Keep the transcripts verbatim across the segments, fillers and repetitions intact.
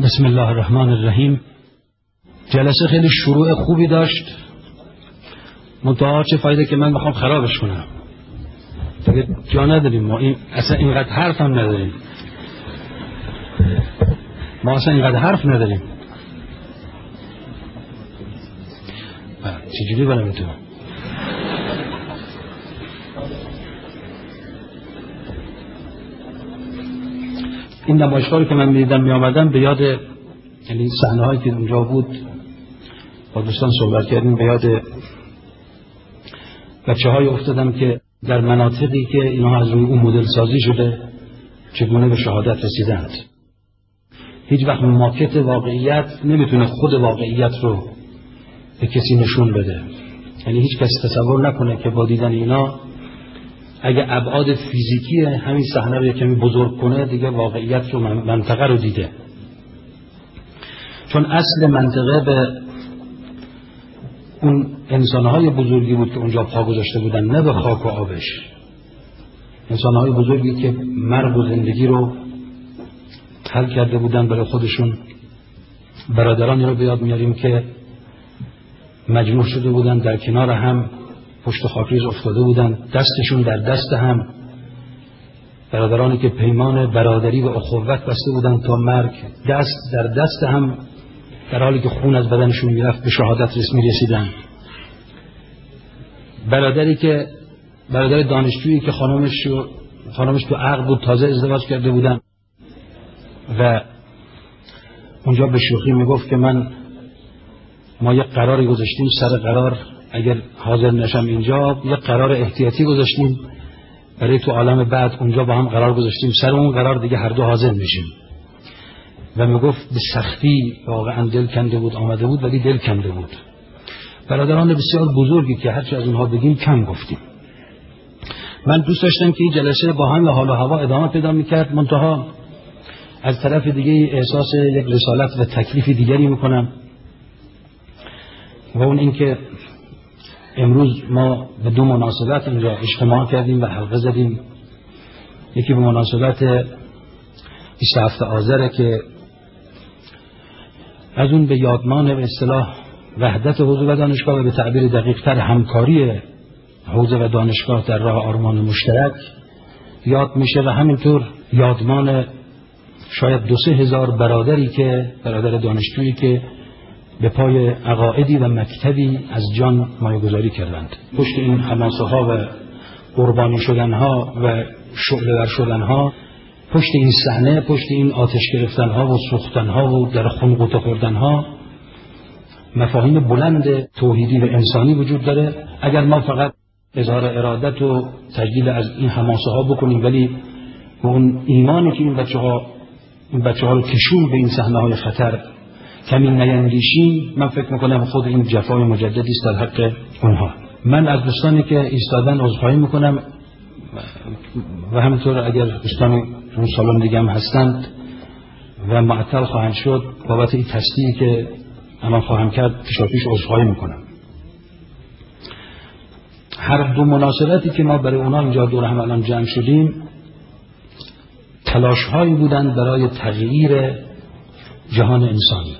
بسم الله الرحمن الرحیم. جلسه خیلی شروع خوبی داشت، منتها چه فایده که من بخوام خرابش کنم. دیگه جا نداریم، ما این اصلا اینقدر حرف هم نداریم، ما اصلا اینقدر حرف نداریم. چجوری برم تو؟ این نمایشگاهی که من می‌دیدم می‌آمدم به یاد، یعنی صحنه‌هایی که اونجا بود با دوستان صحبت کردیم، به یاد بچه‌های افتادم که در مناطقی که اینها از روی اون مدل سازی شده چگونه به شهادت رسیدند. هیچ وقت ماکت واقعیت نمیتونه خود واقعیت رو به کسی نشون بده. یعنی هیچ کس تصور نکنه که با دیدن اینا اگه ابعاد فیزیکی همین صحنه رو کمی بزرگ کنه دیگه واقعیت رو، منطقه رو دیده. چون اصل منطقه به اون انسانهای بزرگی بود که اونجا پا گذاشته بودن، نه به خاک و آبش. انسانهای بزرگی که مرگ و زندگی رو حل کرده بودن برای خودشون. برادرانی رو به یاد میاریم که مجموع شده بودن در کنار هم، پشت خاکریز افتاده بودن، دستشون در دست هم. برادرانی که پیمان برادری و اخوت بسته بودن تا مرگ، دست در دست هم، در حالی که خون از بدنشون میرفت به شهادت رسمی رسیدن. برادری که برادر دانشجویی که خانمش خانمش تو عقد بود، تازه ازدواج کرده بودن و اونجا به شوخی میگفت که من ما یک قراری گذاشتیم، سر قرار اگر حاضر نشم اینجا یک قرار احتیاطی گذاشتیم برای تو عالم بعد، اونجا با هم قرار گذاشتیم، سر اون قرار دیگه هر دو حاضر میشیم. و میگفت به سختی واقعا دل کنده بود، آمده بود ولی دل کنده بود. برادران بسیار بزرگی که هرچی از اونها بگیم کم گفتیم. من دوست داشتم که این جلسه با هم حال و هوا ادامه پیدا میکرد، منتها از طرف دیگه احساس یک رسالت و تکلیف دیگری میکنم، و اون اینکه امروز ما به دو مناسبت اینجا اجتماع کردیم و حلقه زدیم. یکی به مناسبت بیست و هفتم آذر که از اون به یادمان به اصطلاح وحدت حوزه و دانشگاه و به تعبیر دقیق تر همکاری حوزه و دانشگاه در راه آرمان مشترک یاد میشه، و همینطور یادمان شاید دو سه هزار برادری که برادر دانشجویی که به پای عقایدی و مکتبی از جان مایه‌گذاری کردند. پشت این حماسه ها و قربانی شدن ها و شعله ور شدن ها، پشت این صحنه، پشت این آتش گرفتن ها و سوختن ها و در خون غوطه خوردن ها مفاهیم بلند توحیدی و انسانی وجود داره. اگر ما فقط اظهار ارادت و تجلیل از این حماسه ها بکنیم ولی اون ایمانی که این بچه ها این بچه ها رو کشون به این صحنه های خطر کمی نیندیشیم، من فکر میکنم خود این جفای مجددی است در حق اونها. من از دوستانی که ایستادن عذرخواهی میکنم و همینطور اگر دوستان اون سالن دیگه هم هستند و معطل خواهند شد بابت این تصدیقی که الان خواهم کرد پیشاپیش عذرخواهی میکنم. هر دو مناسبتی که ما برای اونها اینجا دور هم الان جمع شدیم تلاش هایی بودند برای تغییر جهان انسانی،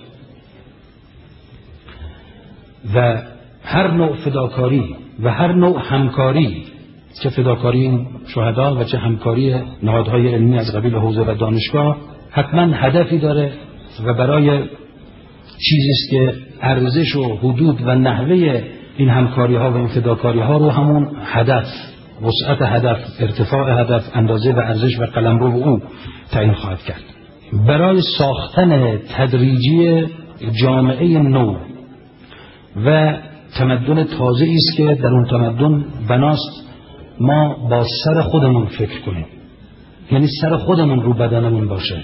و هر نوع فداکاری و هر نوع همکاری، چه فداکاری شهدا و چه همکاری نهادهای علمی از قبیل حوزه و دانشگاه، حتما هدفی داره و برای چیزی است که ارزش و حدود و نحوه این همکاری ها و این فداکاری ها رو همون هدف، وسعت هدف، ارتفاع هدف، اندازه و ارزش و قلمرو او تعیین خواهد کرد. برای ساختن تدریجی جامعه نو و تمدن تازه است که در اون تمدن بناست ما با سر خودمون فکر کنیم، یعنی سر خودمون رو بدنمون باشه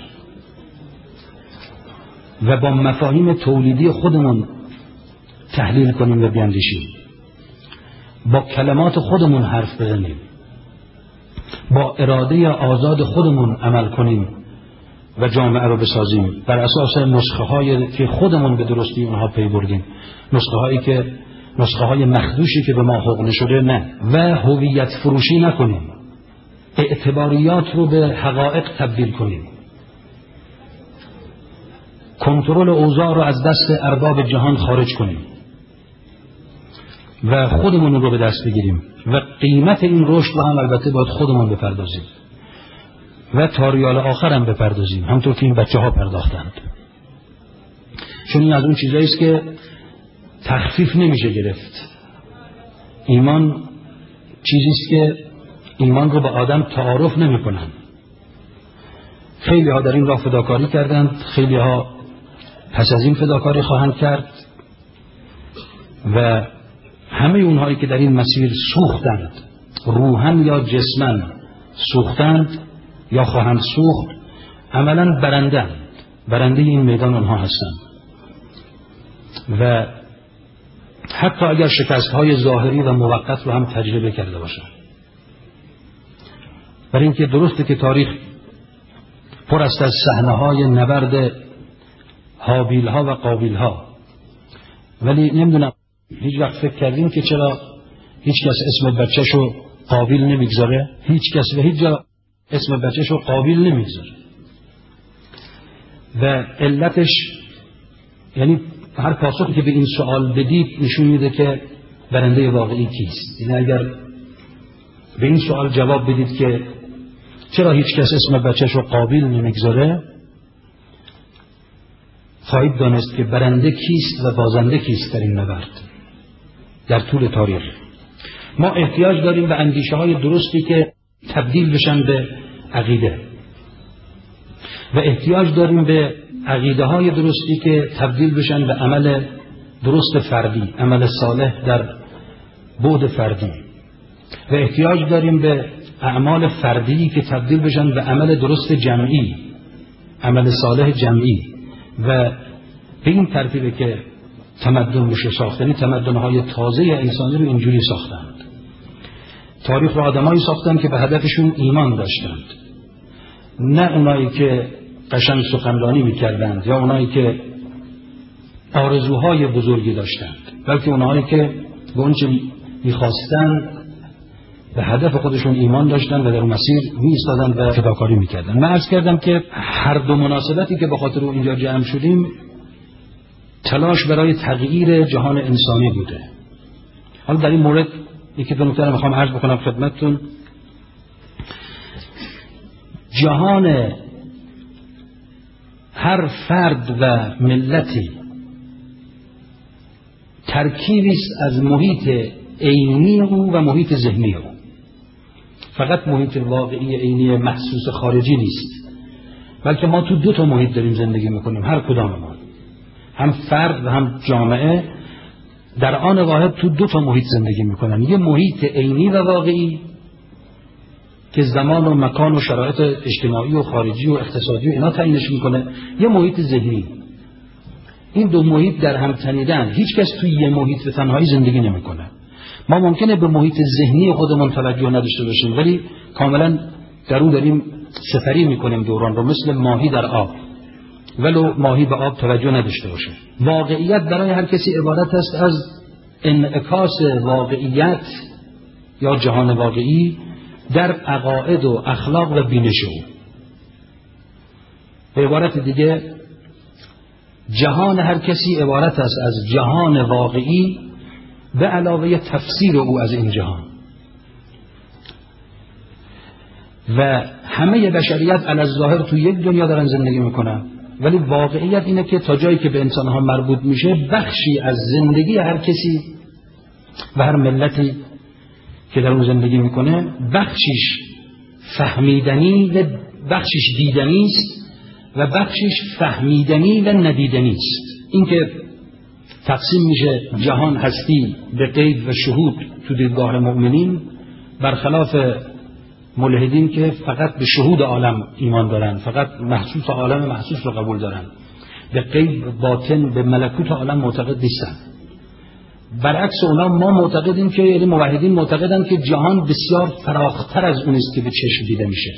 و با مفاهیم تولیدی خودمون تحلیل کنیم و بیاندیشیم، با کلمات خودمون حرف بزنیم، با اراده آزاد خودمون عمل کنیم و جامعه رو بسازیم بر اساس نسخه هایی که خودمون به درستی اونها پی بردیم، نسخه هایی که نسخه های مخدوشی که به ما حقن شده نه، و هویت فروشی نکنیم، اعتباریات رو به حقایق تبدیل کنیم. کنترل اوضاع رو از دست ارباب جهان خارج کنیم و خودمون رو به دست بگیریم و قیمت این رشد رو هم البته باید خودمون بپردازیم و تا ریال آخر هم بپردازیم، همونطور که این بچه ها پرداختند. چون این از اون چیزایی است که تخفیف نمیشه گرفت. ایمان چیزی است که ایمان رو به آدم تعارف نمی‌کنن. خیلی ها در این راه فداکاری کردند، خیلی ها پس از این فداکاری خواهند کرد و همه اونهایی که در این مسیر سوختند، روحاً یا جسماً سوختند یا خواهند سوخت، عملاً برندند، برنده این میدان آنها هستند و حتی اگر شکست‌های ظاهری و موقت رو هم تجربه کرده باشند. برای اینکه درسته که تاریخ پر است از صحنه‌های نبرد هابیل‌ها و قابیل‌ها، ولی نمیدونم هیچ وقت فکر کردیم که چرا هیچ کس اسم بچه‌شو قابیل نمیگذاره؟ هیچ کس به هیچ جا اسم بچه‌شو قابیل نمیگذاره و علتش، یعنی هر پاسخی که به این سوال بدید نشون میده که برنده واقعی کیست. یعنی اگر به این سوال جواب بدید که چرا هیچ کس اسم بچه‌شو قابیل نمیگذاره، خواهید دانست که برنده کیست و بازنده کیست در این نبرد. در طول تاریخ ما احتیاج داریم به اندیشه های درستی که تبدیل بشن به عقیده و احتیاج داریم به عقیده های درستی که تبدیل بشن به عمل درست فردی، عمل صالح در بعد فردی و احتیاج داریم به اعمال فردی که تبدیل بشن به عمل درست جمعی، عمل صالح جمعی و به این ترتیبه که تمدن میشه ساخت. یعنی تمدن‌های تازه انسانی رو اینجوری ساختند. تاریخ رو آدمایی ساختند که به هدفشون ایمان داشتند، نه اونایی که قشنگ سخنرانی میکردند یا اونایی که آرزوهای بزرگی داشتند، بلکه اونایی که به اون چه میخواستند به هدف خودشون ایمان داشتند و در مسیر میایستادند و فداکاری میکردند. من عرض کردم که هر دو مناسبتی که به خاطر اون اینجا جمع شدیم تلاش برای تغییر جهان انسانی بوده. حالا در این مورد یکی دو نکته رو میخوام عرض بکنم خدمتتون. جهان هر فرد و ملتی ترکیبی است از محیط عینی او و محیط ذهنی او. فقط محیط واقعی عینی محسوس خارجی نیست، بلکه ما تو دو تا محیط داریم زندگی میکنیم، هر کدام ما، هم فرد و هم جامعه در آن واحد تو دو تا محیط زندگی میکنن. یه محیط عینی و واقعی که زمان و مکان و شرایط اجتماعی و خارجی و اقتصادی و اینا تعیینش میکنه، یه محیط ذهنی. این دو محیط در هم تنیدن، هیچ کس توی یه محیط به تنهایی زندگی نمیکنه. ما ممکنه به محیط ذهنی خودمون توجه نداشته باشیم ولی کاملا در اون داریم سفری میکنیم دوران رو، مثل ماهی در آب، ولو ماهی به آب توجه نداشته باشه. واقعیت برای هر کسی عبارت است از انعکاس واقعیت یا جهان واقعی در عقاید و اخلاق و بینش او. به عبارت دیگه جهان هر کسی عبارت است از جهان واقعی به علاوه تفسیر او از این جهان و همه بشریت علی الظاهر تو یک دنیا دارن زندگی میکنن، ولی واقعیت اینه که تا جایی که به انسانها مربوط میشه بخشی از زندگی هر کسی و هر ملتی که در اون زندگی میکنه بخشیش فهمیدنی و بخشیش دیدنی است و بخشیش فهمیدنی و ندیدنی است. این که تقسیم میشه جهان هستی به غیب و شهود تو دیدگاه مؤمنین، برخلاف ملحدین که فقط به شهود عالم ایمان دارن، فقط محسوس عالم محسوس رو قبول دارن، به غیب باطن به ملکوت عالم معتقد نیستن. برعکس اونا ما معتقدیم که یعنی موحدین معتقدن که جهان بسیار فراختر از اون است که به چشم دیده میشه.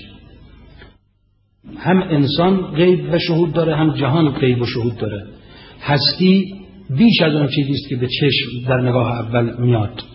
هم انسان غیب و شهود داره، هم جهان غیب و شهود داره. هستی بیش از اون چیزی است که به چشم در نگاه اول میاد.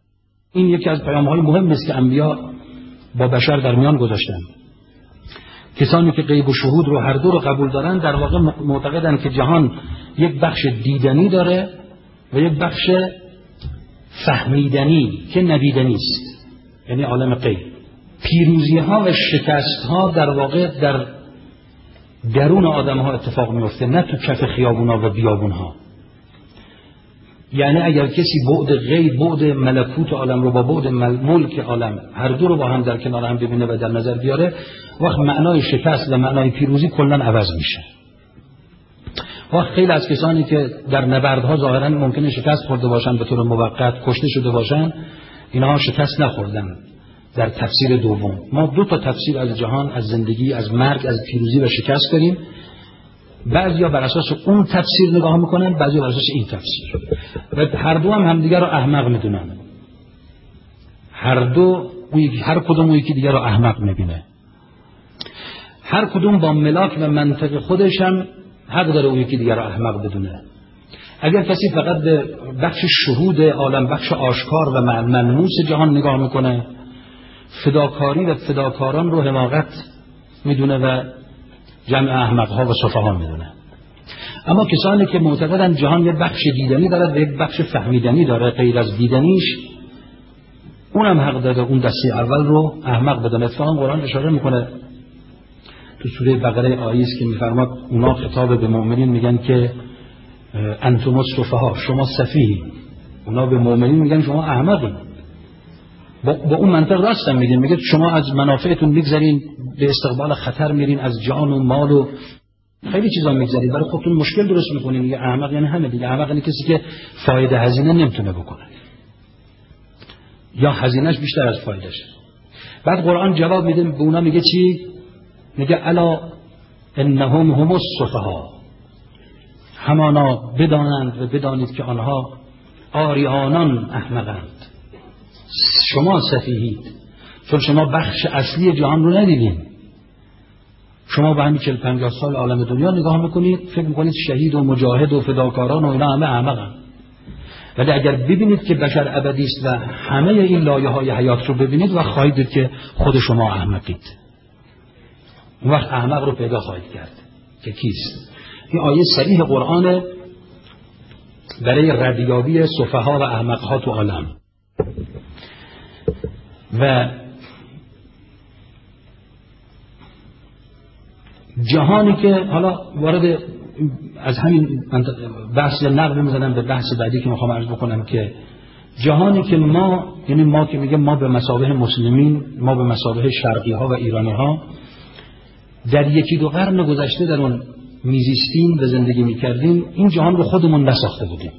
این یکی از پیام‌های مهم است که انبیا با بشر در میان گذاشتن کسانی که غیب و شهود رو هر دو رو قبول دارن در واقع معتقدن که جهان یک بخش دیدنی داره و یک بخش فهمیدنی که ندیدنی است، یعنی عالم غیب. پیروزی ها و شکست ها در واقع در درون آدم ها اتفاق میفته، نه تو کف خیابون ها و بیابون ها. یعنی اگر کسی بعد غیب، بعد ملکوت عالم رو با بعد ملک عالم هر دو رو با هم در کنار هم ببینه و در نظر بیاره، وقت معنای شکست و معنای پیروزی کلا عوض میشه. وقت خیلی از کسانی که در نبردها ظاهرا ممکنه شکست خورده باشن، به طور موقت کشته شده باشن، اینها شکست نخوردن. در تفسیر دوم ما دو تا تفسیر از جهان، از زندگی، از مرگ، از پیروزی و شکست داریم. بعضیا بر اساس اون تفسیر نگاه میکنن، بعضیا بر اساس این تفسیر، و هر دو هم همدیگر رو احمق میدونن. هر دو هر کدوم یکی دیگر رو احمق میبینه. هر کدوم با ملاک و منطق خودش هم حق داره اون یکی دیگر رو احمق بدونه. اگر کسی فقط به بخش شهود عالم، بخش آشکار و ملموس جهان نگاه میکنه، فداکاری و فداکاران رو حماقت میدونه و جمع احمقها و سفها میدونه. اما کسانی که معتقدن جهان یک بخش دیدنی دارد و یک بخش فهمیدنی داره غیر از دیدنیش، اونم حق داره اون دسته اول رو احمق بدونه. اتفاقا قرآن اشاره میکنه تو سوره بقره آیه است که میفرماد اونا خطاب به مؤمنین میگن که انتم السفها، شما سفیهی. اونا به مؤمنین میگن شما احمقین. با, با اون منطق راستم میگن، میگه شما از منافعتون میگذرین، به استقبال خطر میرین، از جان و مال و خیلی چیزا میگذرین، برای خودتون مشکل درست میکنین. میگه احمق یعنی همه دیگه. احمق یعنی کسی که فایده هزینه نمیتونه بکنه یا هزینهش بیشتر از فایدهشه. بعد قرآن جواب میده به اونا، میگه چی؟ میگه الا انهم هم السفها، همانا بدانند و بدانید که آنها آریانان احمقند. شما سفیهید چون شما بخش اصلی جهان رو ندیدین. شما به همین چهل پنجاه سال عالم دنیا نگاه میکنید، فکر میکنید شهید و مجاهد و فداکاران و اینا همه احمقند. ولی اگر ببینید که بشر ابدی است و همه این لایه های حیات رو ببینید، و خواهید دید که خود شما احمقید. اون وقت احمق رو پیدا خواهید کرد که کیست. این آیه صریح قرآن برای ردیابی سفها و احمقها تو عالم. و جهانی که حالا وارد از همین بحث نقل میزنم به بحث بعدی که میخوام عرض بکنم، که جهانی که ما، یعنی ما که میگه ما به مثابه مسلمین، ما به مثابه شرقی ها و ایرانی ها در یکی دو قرن گذشته در اون میزیستیم و زندگی میکردیم، این جهان رو خودمون نساخته بودیم.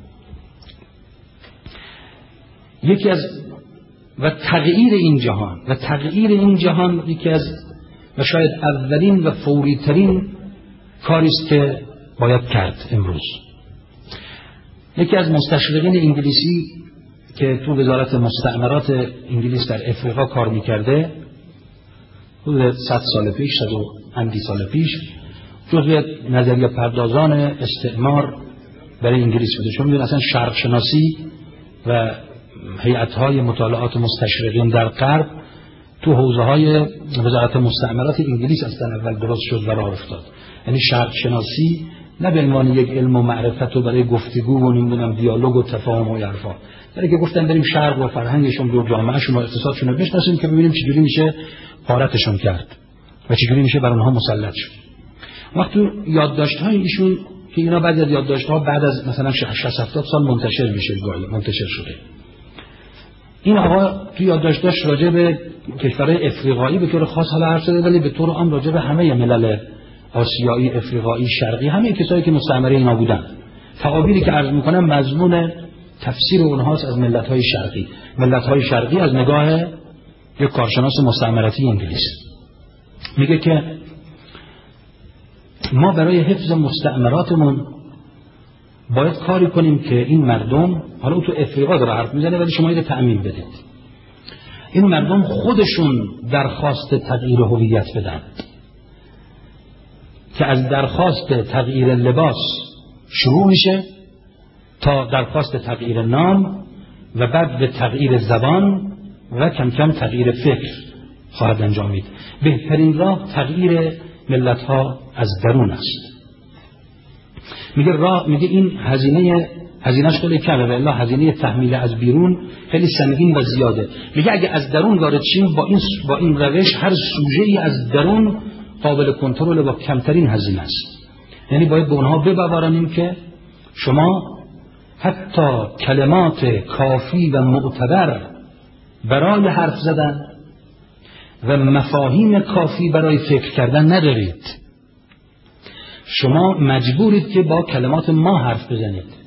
یکی از و تغییر این جهان و تغییر این جهان یکی از و شاید اولین و فوری ترین کاری است که باید کرد امروز. یکی از مستشرقین انگلیسی که تو وزارت مستعمرات انگلیس در افریقا کار میکرده، حدود صد سال پیش، صد و اندی سال پیش، جزو نظریه پردازان استعمار برای انگلیس بوده. چون میدونن اصلا شرق شناسی و هیئت‌های مطالعات مستشرقین در غرب تو حوزه‌های وزارت مستعمرات انگلیس اصلا اول درست شد و راه افتاد. یعنی شرق شناسی نه به عنوان یک علم و معرفت و برای گفتگو و نمیدونم دیالوگ و تفاهم و حرفا، برای که گفتن بریم شرق و فرهنگشون و جامعهشون و اقتصادشون رو بشناسیم که ببینیم چجوری میشه غارتشون کرد و چجوری میشه بر اونها مسلط شد. وقتی یادداشت‌های ایشون که اینا بعد از یادداشت‌ها بعد از مثلا شصت هفتاد سال منتشر میشه، منتشر شده، این آقا تو یادداشتاش راجع به کشورهای افریقایی به طور خاص حالا حرف زده، ولی به طور عام راجع به همه ملل آسیایی، افریقایی، شرقی، همه کسایی که مستعمره اینا بودن. تعابیری که عرض میکنم مضمون تفسیر اونهاست از ملت‌های شرقی. ملت‌های شرقی از نگاه یک کارشناس مستعمراتی انگلیس میگه که ما برای حفظ مستعمراتمون باید کاری کنیم که این مردم، حالا تو افریقا داره حرف میزنه ولی شما اینو تأمین بدید، این مردم خودشون درخواست تغییر هویت بدن، که از درخواست تغییر لباس شروع میشه تا درخواست تغییر نام و بعد به تغییر زبان و کم کم تغییر فکر خواهد انجامید. بهترین راه تغییر ملت‌ها از درون است. میگه راه میگه این هزینه هزینه‌اش خیلی کمه، والله هزینه تحمیل از بیرون خیلی سنگین و زیاده. میگه اگه از درون وارد شیم با این با این روش هر سوژه‌ای از درون قابل کنترل با کمترین هزینه است. یعنی باید به اونها ببرانیم که شما حتی کلمات کافی و معتبر برای حرف زدن و مفاهیم کافی برای فکر کردن ندارید. شما مجبورید که با کلمات ما حرف بزنید.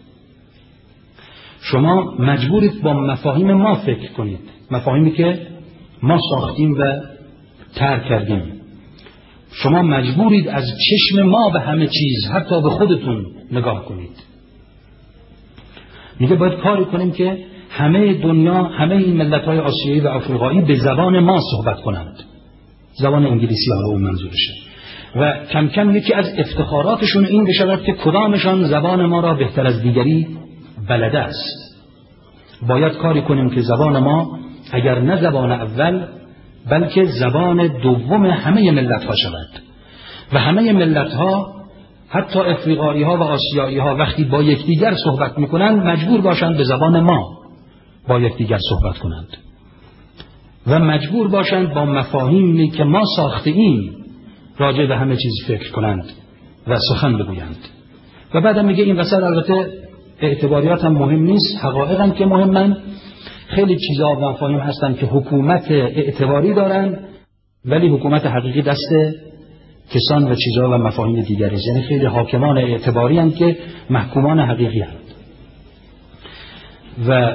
شما مجبورید با مفاهیم ما فکر کنید، مفاهیمی که ما ساختیم و طرح کردیم. شما مجبورید از چشم ما به همه چیز، حتی به خودتون نگاه کنید. میگه باید کاری کنیم که همه دنیا، همه این ملت‌های آسیایی و آفریقایی به زبان ما صحبت کنند. زبان انگلیسی ها رو منظورشه. و کم کم یکی از افتخاراتشون این بشود که کدامشان زبان ما را بهتر از دیگری بلده است. باید کاری کنیم که زبان ما اگر نه زبان اول بلکه زبان دوم همه ملت ها شود و همه ملت ها حتی افریقایی ها و آسیایی ها وقتی با یکدیگر صحبت میکنند مجبور باشند به زبان ما با یکدیگر صحبت کنند و مجبور باشند با مفاهیمی که ما ساخته ایم راجع به همه چیز فکر کنند و سخن بگویند. و بعدم میگه این وسط البته اعتباریات هم مهم نیست، حقایق هم که مهمن. خیلی چیزا و مفاهیم هستن که حکومت اعتباری دارن ولی حکومت حقیقی دست کسان و چیزا و مفاهیم دیگری است. یعنی خیلی حاکمان اعتباری هستند که محکومان حقیقی هستند. و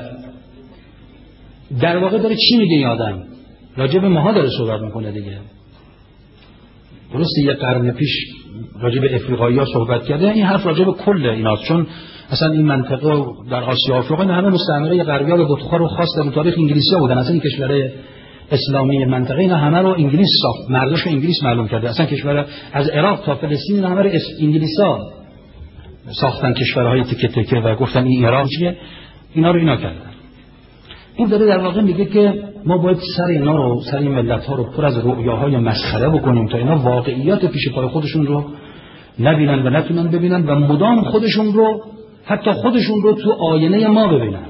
در واقع داره چی میگه این آدم؟ راجع به ماها داره صحبت میکنه دیگه. درسته یه قرن پیش راجع به افریقایی ها صحبت کرده، این حرف راجع به کل ایناست، چون اصلا این منطقه در آسیا افریقا همه مستعمره غربی ها به بطخار و خاص در تاریخ انگلیسی ها بودن. اصلا این کشور اسلامی منطقه اینا همه رو انگلیس ساخت، مرداش رو انگلیس معلوم کرده. اصلا کشور از عراق تا فلسطین همه رو انگلیس ها ساختن، کشورهای تکه تکه، و گفتن این عراق چیه، اینا رو اینا کردن. این داره در واقع میگه که ما باید سر اینا رو، سر این ملت ها رو پر از رؤیاهای مسخره بکنیم تا اینا واقعیات پیش پای خودشون رو نبینن و نتونن ببینن و مدام خودشون رو، حتی خودشون رو تو آینه ما ببینن.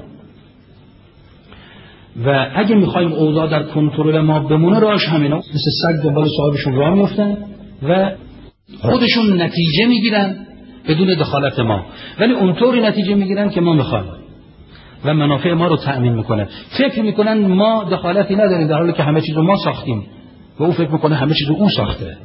و اگه میخوایم اوضاع در کنترل ما بمونه راهش همینا، مثل سگ دنبال صاحبشون راه میافتن و خودشون نتیجه میگیرن بدون دخالت ما، ولی اونطوری نتیجه میگیرن که ما میخوایم و منافع ما رو تأمین میکنه. فکر میکنن ما دخالتی نداریم در حالی که همه چیز رو ما ساختیم و او فکر میکنه همه چیز رو او ساخته.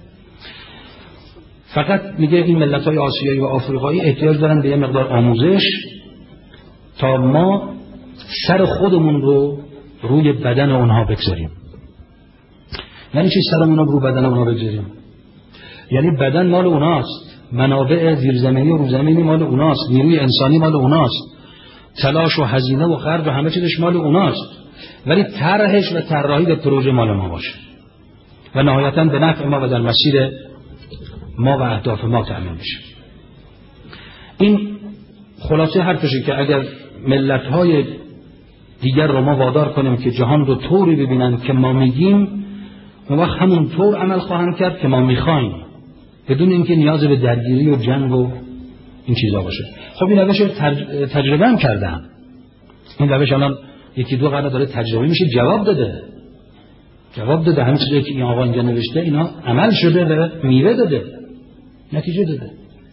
فقط میگه این ملت‌های آسیایی و آفریقایی احتیاج دارن به یه مقدار آموزش تا ما سر خودمون رو روی بدن اونها بگذاریم. یعنی چی سرمون رو روی بدن اونها بگذاریم؟ یعنی بدن مال اوناست، منابع زیرزمینی و روزمینی مال اوناست، نیروی انسانی مال اوناست، تلاش و هزینه و خرج و همه چیزش مال اوناست، ولی طرحش و طراحی به پروژه مال ما باشه و نهایتاً به نفع ما و در مسیر ما و اهداف ما تأمین بشه. این خلاصه حرفشه که اگر ملت‌های دیگر رو ما وادار کنیم که جهان رو طوری ببینن که ما میگیم، اون وقت همون طور عمل خواهند کرد که ما میخوایم، بدون اینکه نیاز به درگیری و جنگ و این چیزا باشه. خب این روش تج... تجربه هم کردن. این روش الان یکی دو قرن داره تجربه میشه، جواب داده. جواب داده همین چیزایی که این آقا اینجا نوشته اینا عمل شده و میوه داده، نتیجه داده.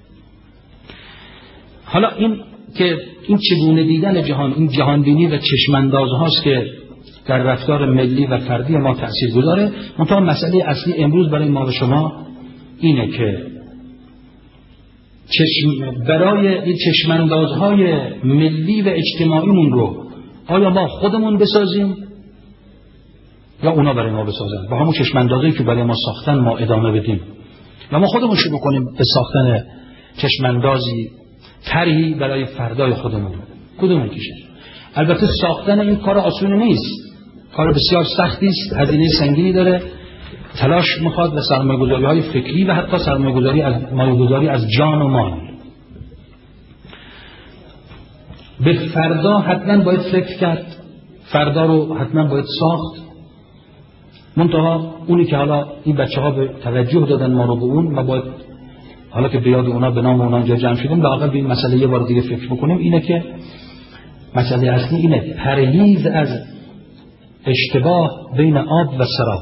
حالا این که این چگونه دیدن جهان، این جهان بینی و چشمانداز هاست که در رفتار ملی و فردی ما تأثیر گذاره. منتها مسئله اصلی امروز برای ما و شما اینه که چشم برای این چشماندازهای ملی و اجتماعیمون رو آیا ما خودمون بسازیم یا اونا برای ما بسازن؟ با همون چشماندازی که برای ما ساختن ما ادامه بدیم و ما خودمون شروع کنیم به ساختن چشماندازی، طرحی برای فردای خودمون. کدوم میکشه؟ البته ساختن این کار آسون نیست، کار بسیار سختی است، هزینه سنگینی داره، تلاش میخواد و سرمایه‌گذاری های فکری و حتی سرمایه‌گذاری از مایه‌گذاری از جان و مال. به فردا حتما باید فکر کرد، فردا رو حتما باید ساخت منتها اونی که حالا این بچه ها به توجه دادن ما رو به اون و باید حالا که به یاد اونا به نام اونا اینجا جمع شدیم واقعا به این مسئله یه بار دیگه فکر بکنیم، اینه که مسئله اصلی اینه پرهیز از اشتباه بین آب و سراب،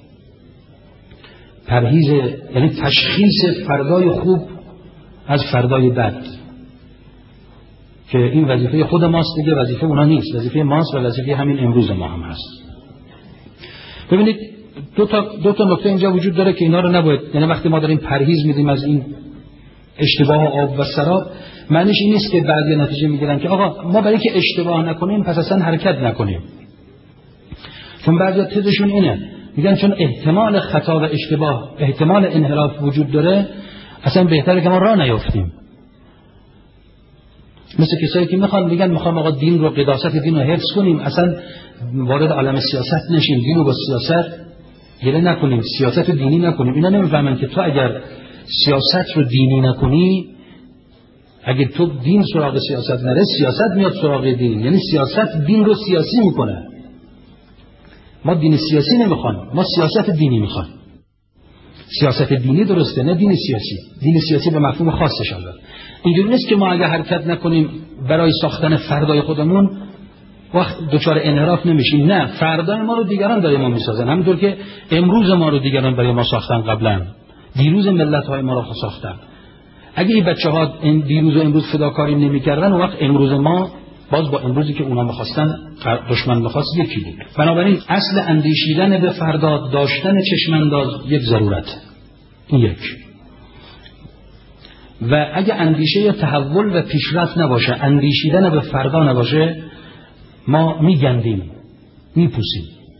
پرهیز یعنی تشخیص فردای خوب از فردای بد، که این وظیفه خود ماست دیگه، وظیفه اونا نیست، وظیفه ماست و وظیفه همین امروز ما هم هست. ببینید دو تا دو تا نکته اینجا وجود داره که اینا رو نباید، یعنی وقتی ما داریم پرهیز میدیم از این اشتباه آب و سراب، معنیش این نیست که بعضی نتیجه میگیرن که آقا ما برای که اشتباه نکنیم پس اصلا حرکت نکنیم. چون بعضی تزشون اینه، میگن چون احتمال خطا و اشتباه، احتمال انحراف وجود داره، اصلا بهتره که ما راه نیافتیم. مثل کسایی که میخوان میگن میخوام آقا دین رو، قداست دین رو حفظ کنیم، اصلا وارد عالم سیاست نشیم، دین رو با سیاست گره نکنیم، سیاست رو دینی نکنیم. اینا نمیفهمن که تو اگر سیاست رو دینی نکنی، اگر تو دین سراغ سیاست نره، سیاست میاد سراغ دین، یعنی سیاست دین رو سیاسی میکنه. ما دین سیاسی نمیخوایم، ما سیاست دینی میخوایم. سیاست دینی درسته، نه دین سیاسی. دین سیاسی به مفهوم خاصش البته. اینجوری نیست که ما اگه حرکت نکنیم برای ساختن فردای خودمون وقت دچار انحراف نمیشیم. نه، فردای ما رو دیگران برای ما میسازن، همونطور که امروز ما رو دیگران برای ما ساختن، قبلا دیروز ملت‌های ما رو ساختن. اگه این بچه‌ها این دیروز و امروز فداکاری نمی‌کردن، اون وقت امروز ما باز با امروزی که اونا می‌خواستن دشمن می‌خواست یکی بود. بنابراین اصل اندیشیدن به فردا، داشتن چشم‌انداز یک ضرورت. این یک. و اگه اندیشه تحول و پیشرفت نباشه، اندیشیدن به فردا نباشه، ما میگندیم، میپوسیم.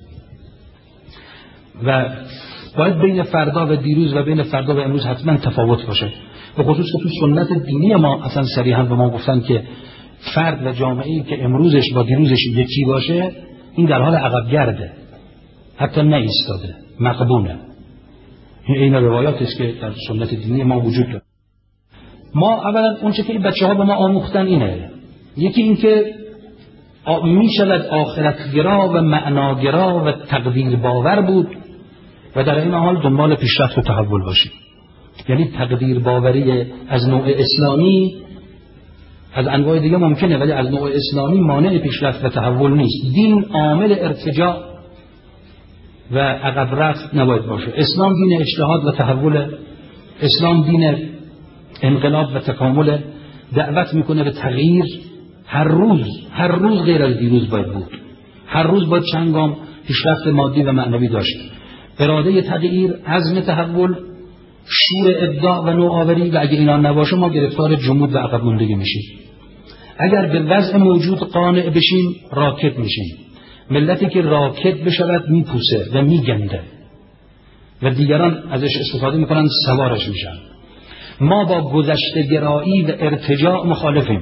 و باید بین فردا و دیروز و بین فردا و امروز حتما تفاوت باشه. به خصوص که تو سنت دینی ما اصلا صریحا به ما گفتن که فرد و جامعه‌ای که امروزش با دیروزش یکی باشه، این در حال عقب گرده، حتی نایستاده، مقبونه. این روایات است که در سنت دینی ما وجود داره. ما اولا اون چه که این بچه‌ها به ما آموختن اینه، یکی این که می شود آخرتگرا و معناگرا و تقدیر باور بود و در این حال دنبال پیشرفت و تحول باشید. یعنی تقدیر باوری از نوع اسلامی از انواع دیگه ممکنه، ولی از نوع اسلامی مانع پیشرفت و تحول نیست. دین عامل ارتجاع و عقب رفت نباید باشه. اسلام دین اجتهاد و تحول، اسلام دین انقلاب و تکامل، دعوت میکنه به تغییر. هر روز هر روز غیر از دیروز باید بود، هر روز باید چند گام پیشرفت مادی و معنوی داشت. اراده تغییر، عزم تحول، شور ابداع و نوآوری، و اگه اینا نباشه ما گرفتار جمود و عقب موندگی میشیم. اگر به وضع موجود قانع بشیم راکد میشیم. ملتی که راکد بشود میپوسه و میگنده و دیگران ازش استفاده میکنن، سوارش میشن. ما با گذشته گرایی و ارتجاع مخالفیم.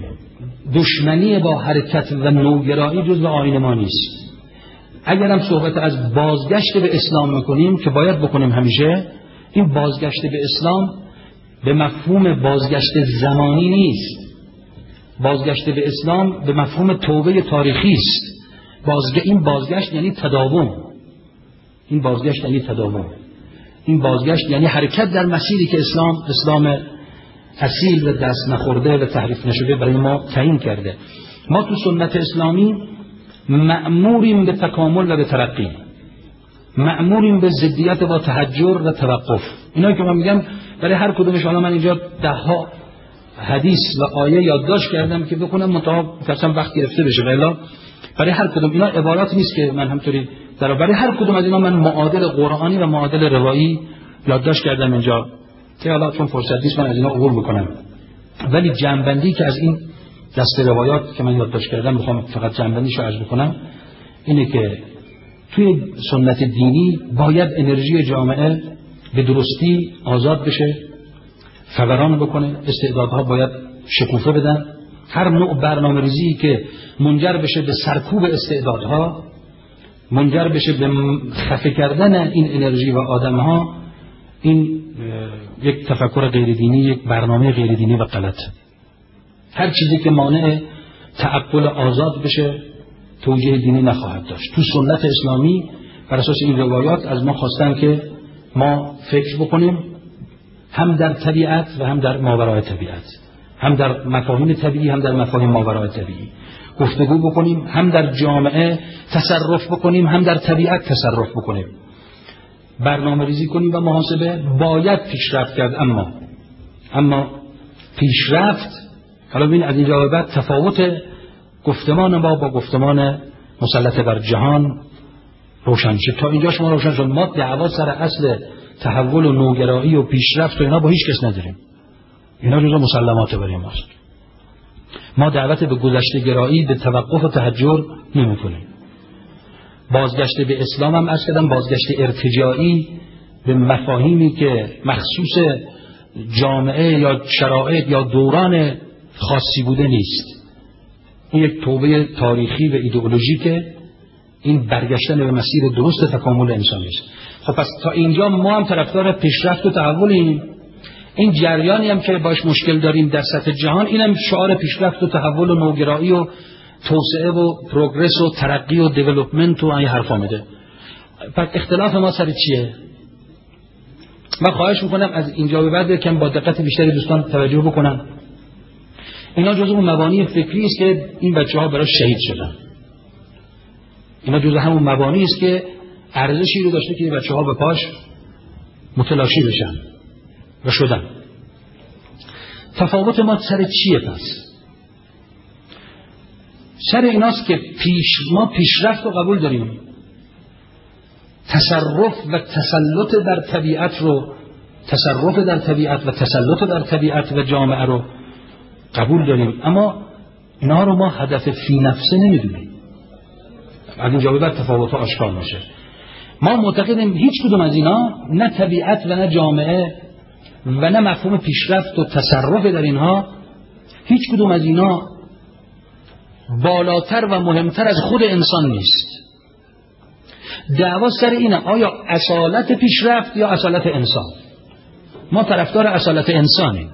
دشمنی با حرکت و نوگرایی جزو آیین ما نیست. اگرم صحبت از بازگشت به اسلام میکنیم که باید بکنیم همیشه، این بازگشت به اسلام به مفهوم بازگشت زمانی نیست. بازگشت به اسلام به مفهوم توبه تاریخی است. بازگ... این بازگشت یعنی تداوم. این بازگشت یعنی تداوم. این بازگشت یعنی حرکت در مسیری که اسلام اسلام اصیل و دست نخورده و تحریف نشده برای ما تعیین کرده. ما تو سنت اسلامی مأموریم به تکامل و به ترقی، مأموریم به ضدیت با تحجر و توقف. اینا که من میگم برای هر کدومش، حالا من اینجا ده ها حدیث و آیه یادداشت کردم که بخونم مطابق مثلا وقت گرفته بشه، ولی برای هر کدوم اینا عبارات نیست که من همطوری در برای هر کدوم از اینا من معادل قرآنی و معادل روایی یادداشت کردم اینجا که حالا چون فرصت نیست من از اینا عبور بکنم. ولی جنبندی که از این دست روایات که من یادداشت کردم میخوام فقط جنبندیشو عرض بکنم، اینه که توی سنت دینی باید انرژی جامعه به درستی آزاد بشه، فوران بکنه، استعدادها باید شکوفه بدن. هر نوع برنامه‌ریزی که منجر بشه به سرکوب استعدادها، منجر بشه به خفه کردن این انرژی و آدمها، این یک تفکر غیر دینی، یک برنامه غیر دینی و غلط. هر چیزی که مانع تعقل آزاد بشه توجیه دینی نخواهد داشت. تو سنت اسلامی بر اساس این روایات از ما خواستن که ما فکر بکنیم هم در طبیعت و هم در ماورای طبیعت، هم در مفاهیم طبیعی هم در مفاهیم ماورای طبیعی گفتگو بکنیم، هم در جامعه تصرف بکنیم هم در طبیعت تصرف بکنیم، برنامه ریزی کنیم و محاسبه. باید پیشرفت کرد، اما اما پیشرفت، حالا ببین از اینجا به بعد تفاوت گفتمان ما با گفتمان مسلط بر جهان روشن شد. تا اینجا شما روشن شد ما دعوا سر اصل تحول و نوگرایی و پیشرفت و اینا با هیچ کس نداریم، اینا جزو مسلمات برای ماست. ما دعوت به گذشته گرایی، به توقف و تحجر نمی کنیم. بازگشت به اسلام هم عرض کردم، بازگشت ارتجاعی به مفاهیمی که مخصوص جامعه یا شرایط یا دوران خاصی بوده نیست. این یک توبه تاریخی و ایدئولوژیکه، این برگشتن به مسیر درست تکامل انسانی است. خب پس تا اینجا ما هم طرفدار پیشرفت و تحولیم. این جریانی هم که باش مشکل داریم در سطح جهان، اینم شعار پیشرفت و تحول و نوگرایی و توسعه و پروگرس و ترقی و دیولپمنت و این حرفا میده. پس اختلاف ما سر چیه؟ من خواهش میکنم از اینجا به بعد کم با دقت بیشتری دوستان توجه بکنن. اینا جزو مبانی فکری است که این بچه‌ها برای شهید شدن. اینا جزو همون مبانی است که ارزشی رو داشته که این بچه‌ها به پاش متلاشی بشن و شدن. تفاوت ما سر چیه پس؟ سر ایناست که پیش ما پیشرفت رو قبول داریم، تصرف و تسلط در طبیعت رو تصرف در طبیعت و تسلط در طبیعت و جامعه رو قبول داریم، اما اینا رو ما هدف فی نفسه نمیدونیم. از اینجا به بعد تفاوت‌ها آشکار میشه. ما معتقدیم هیچ کدوم از اینا، نه طبیعت و نه جامعه و نه مفهوم پیشرفت و تصرف در اینها، هیچ کدوم از اینا بالاتر و مهمتر از خود انسان نیست. دعوا سر اینه آیا اصالت پیشرفت یا اصالت انسان. ما طرفدار اصالت انسانیم.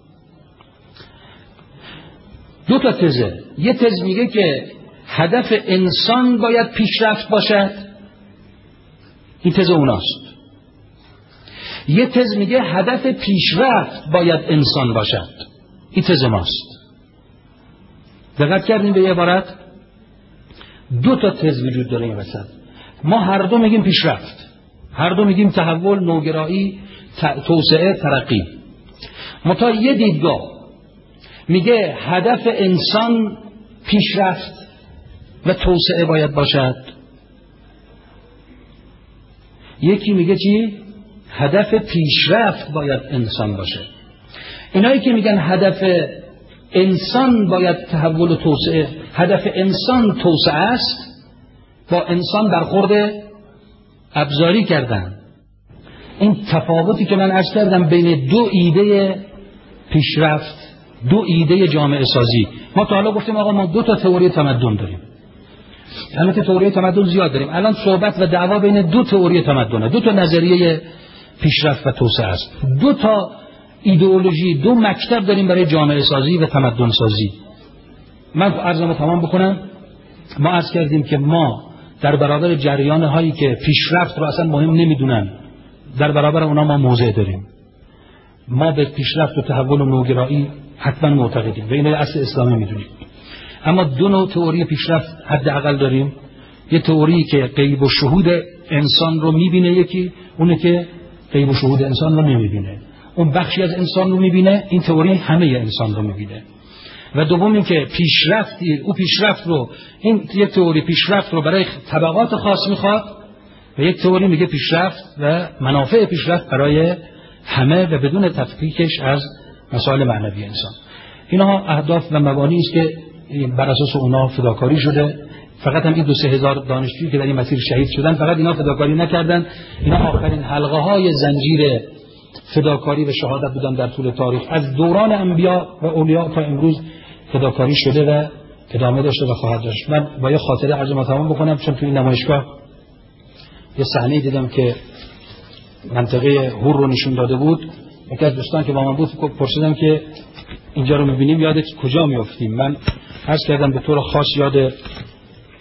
دو تا تزه. یه تز میگه که هدف انسان باید پیشرفت باشد، این تز اوناست. یه تز میگه هدف پیشرفت باید انسان باشد، این تز ماست. دقت کردیم به یه عبارت؟ دو تا تز وجود داره این وسط. ما هر دو میگیم پیشرفت، هر دو میگیم تحول، نوگرایی، توسعه، ترقی. متا یه دیدگاه میگه هدف انسان پیشرفت و توسعه باید باشد، یکی میگه چی؟ هدف پیشرفت باید انسان باشه. اینایی که میگن هدف انسان باید تحول و توسعه، هدف انسان توسعه است، با انسان برخورد ابزاری کردن. این تفاوتی که من عرض کردم بین دو ایده پیشرفت، دو ایده جامعه سازی. ما تا حالا گفتیم آقا ما دو تا تئوری تمدن داریم، البته تئوری تمدن زیاد داریم. الان صحبت و دعوا بین دو تئوری تمدنه، دو تا نظریه پیشرفت و توسعه است، دو تا ایدئولوژی، دو مکتب داریم برای جامعه سازی و تمدن سازی. من عرضمو تمام بکنم. ما عرض کردیم که ما در برابر جریان هایی که پیشرفت رو اصلا مهم نمیدونن، در برابر اونا ما موضع داریم. ما به پیشرفت و تحول و نوگرایی حتما معتقدیم و این اصل اسلامی میدونیم. اما دو نوع تئوری پیشرفت حداقل داریم. یه تئوری که غیب و شهود انسان رو میبینه، یکی اونه که غیب و شهود انسان رو نمیبینه، اون بخشی از انسان رو میبینه. این تئوری همه انسان رو میبینه. و دوم این که پیشرفتی، او پیشرفت رو، این یک تئوری پیشرفت رو برای طبقات خاص میخواد و یک تئوری میگه پیشرفت و منافع پیشرفت برای همه و بدون تفکیکش از مسائل معنوی انسان. اینها اهداف و مبانی است که بر اساس اونا فداکاری شده. فقط هم این دو سه هزار دانشجویی که در این مسیر شهید شدن، فقط اینا فداکاری نکردن، اینا آخرین حلقه های زنجیر فداکاری و شهادت بودن در طول تاریخ. از دوران انبیا و اولیاء تا امروز فداکاری شده و ادامه داشته و خواهد داشت. من با یه خاطره عرض تمام بکنم، چون تو این نمایشگاه یه صحنه دیدم که منطقه هور رو نشون داده بود. یکی از دوستان که با من بود پرسیدم که اینجا رو می‌بینیم یادت کجا میافتیم؟ من عرض کردم به طور خاص یاد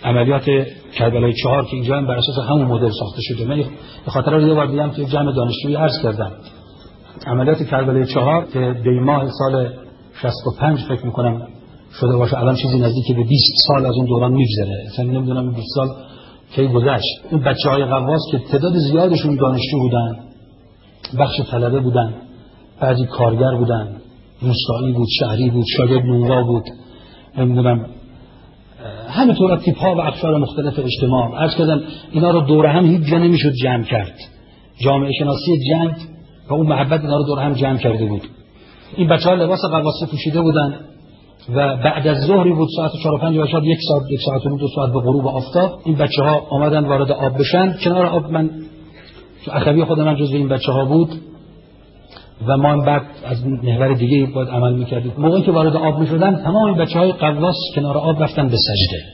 عملیات کربلای چهار که اینجا هم بر اساس همون مدل ساخته شده. من به خاطر یه بار دیگه هم که جمع دانشجویی عرض کردم عملیات کربلای چهار که دی ماه سال شصت و پنج فکر میکنم شده باشه، الان چیزی نزدیک به بیست سال از اون دوران میگذره، اصلا نمیدونم بیست سال کی گذشت. این بچهای غواص که تعداد زیادشون دانشجو بودن، بخش طلبه بودن، بعضی کارگر بودن، روستایی بود، شهری بود، شاگرد نونوا بود، نمیدونم همینطور تیپ ها و اقشار مختلف اجتماع. عرض کردم اینا رو دور هم هیچ جا نمیشد جمع کرد. جامعه شناسی جنگ و اون محبت اینا رو دور هم جمع کرده بود. این بچه‌ها لباس غواصی پوشیده بودن و بعد از ظهری بود، ساعت چهار و پنج و شاید یک ساعت یک ساعت و دو ساعت به غروب آفتاب این بچه‌ها آمدن وارد آب بشن. کنار آب من اخوی خود من جزو این بچه‌ها بود و ما هم بعد از محور دیگه باید عمل می‌کردیم. موقعی که وارد آب می‌شدن تمام این بچه‌های غواص کنار آب رفتن به سجده.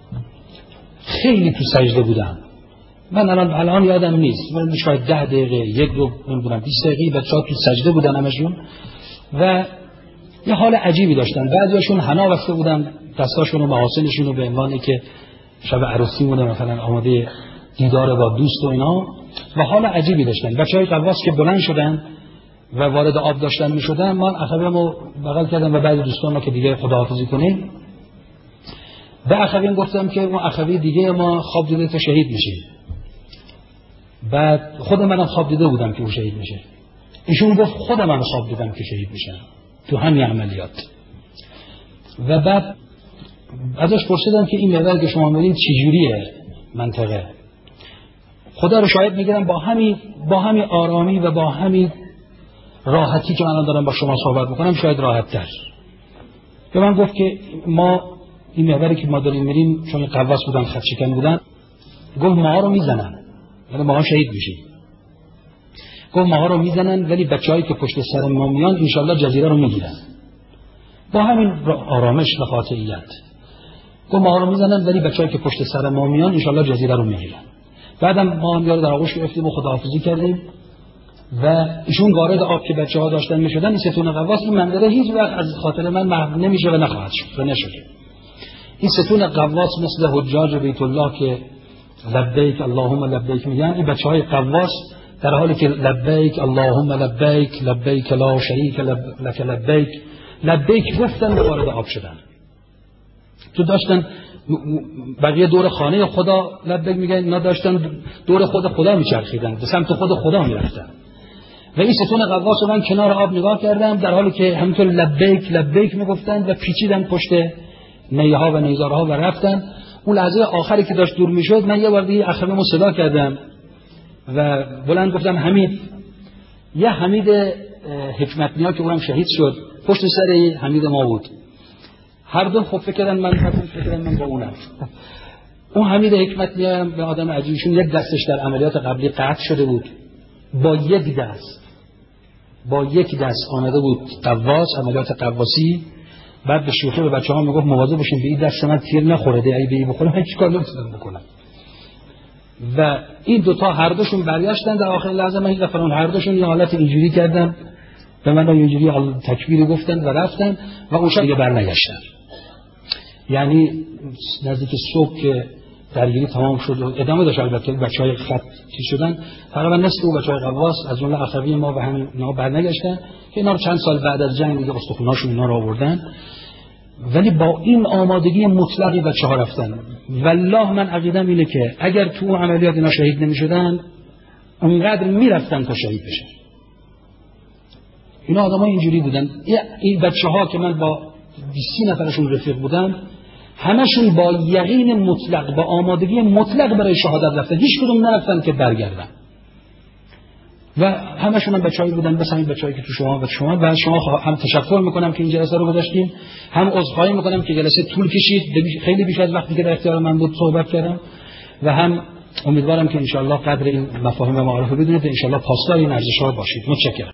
خیلی تو سجده بودن. من الان الان یادم نیست، من شاید ده دقیقه یک دو نمیدونم بیست دقیقه بچه‌ها تو سجده بودن همشون و یه حال عجیبی داشتن. بعضیاشون حنا بسته بودن، دستاشون و محاسنشون رو به عنوانی که شب عروسی مونه مثلا آماده دیدار با دوست و اینا و حال عجیبی داشتن. بچه‌های غواص که بلند شدن و وارد آب داشتن می شدن، من اخویمو بغل کردم و بعضی دوستان ما که دیگه خداحافظی کنیم به اخویم گفتم که اون اخوی دیگه ما خواب دیده تا شهید میشیم. بعد خود منم خواب دیده بودم که اون شهید میشه. ایشون گفت خود من خواب دیدم که شهید میشم تو همین عملیات. و بعد ازش پرسیدم که این محور که شما می‌بینید چجوریه منطقه؟ خدا رو شاهد میگیرم با همین با همین آرامی و با همین راحتی که من دارم با شما صحبت میکنم شاید راحت تر. به من گفت که ما این محوری که ما داریم میریم چون غواص بودن خط شکن بودن، گفت ماها رو میزنن یعنی ماها شهید میشیم. گفت ماها رو میزنن ولی بچه‌هایی که پشت سر ما میان انشالله جزیره رو میگیرن. با همین آرامش و قاطعیت گفت ماها رو میزنن ولی بچه‌هایی که پشت سر ما میان انشالله جزیره رو میگیرن. بعدم ما هم یاد در آغوش گرفتیم و خداحافظی کردیم و ایشون وارد آب که بچه‌ها داشتن میشدن این ستون غواص این منظره هیچ وقت از خاطر من محو نمیشه و نخواهد شد و نشده. این ستون غواص مثل حجاج بیت الله که لبیک اللهم لبیک میگن، این بچه‌های غواص در حالی که لبیک اللهم لبیک لبیک لا شریک لک لبیک لبیک گفتن وارد آب شدن. تو داشتن بقیه دور خانه خدا لبیک میگن، اینا داشتن دور خود خدا میچرخیدن، به سمت خود خدا میرفتن. و این ستون غواص من کنار آب نگاه کردم در حالی که همینطور لبیک لبیک میگفتن و پیچیدن پشت نیه ها و نیزاره ها و رفتن. اون لحظه آخری که داشت دور میشد من یه بار دیگه اخرمو صدا کردم و بلند گفتم حمید. یه حمید حکمت نیا که اونم شهید شد پشت سر حمید ما بود. هر دو خب فکر کردن من فکر کردن من با اونم. اون حمید حکمت نیا به آدم عجیبشون یک دستش در عملیات قبلی قطع شده بود، با یک دست با یک دست آمده بود غواص عملیات غواصی. بعد به شوخی به بچه‌ها میگفت مواظب باشین به این دست من تیر نخوره، ده ای به این بخوره من چیکار نمیتونم بکنم. و این دوتا هر دوشون برگشتن در آخر لحظه. من این دفعه اون هر دوشون یه حالت اینجوری کردن به من اینجوری تکبیری گفتن و رفتن و اون شب دیگه برنگشتن. یعنی نزدیک صبح که درگیری تمام شد و ادامه داشت البته بچهای خط چی شدن، تقریبا نصف اون بچهای غواص از جمله اخوی ما و همین اینا برنگشتن که اینا چند سال بعد از جنگ دیگه استخوناشون اینا رو آوردن. ولی با این آمادگی مطلقی بچه‌ها رفتن. والله من عقیدم اینه که اگر تو عملیات اینا شهید نمی‌شدن اونقدر میرفتن تا شهید بشن. اینا آدمای اینجوری بودن. این بچه‌ها که من با بیست نفرشون رفیق بودم همشون با یقین مطلق با آمادگی مطلق برای شهادت رفتن، هیچ کدوم نرفتن که برگردن. و همشون هم بچه‌ای بودن مثل این بچه‌ای که تو شما و شما و شما هم تشکر میکنم که این جلسه رو گذاشتیم، هم عذرخواهی میکنم که جلسه طول کشید، خیلی بیش از وقتی که در اختیار من بود صحبت کردم و هم امیدوارم که ان شاءالله قدر این مفاهیم و معارف رو بدونید و ان شاءالله پاسدار این ارزش‌ها باشید. متشکرم.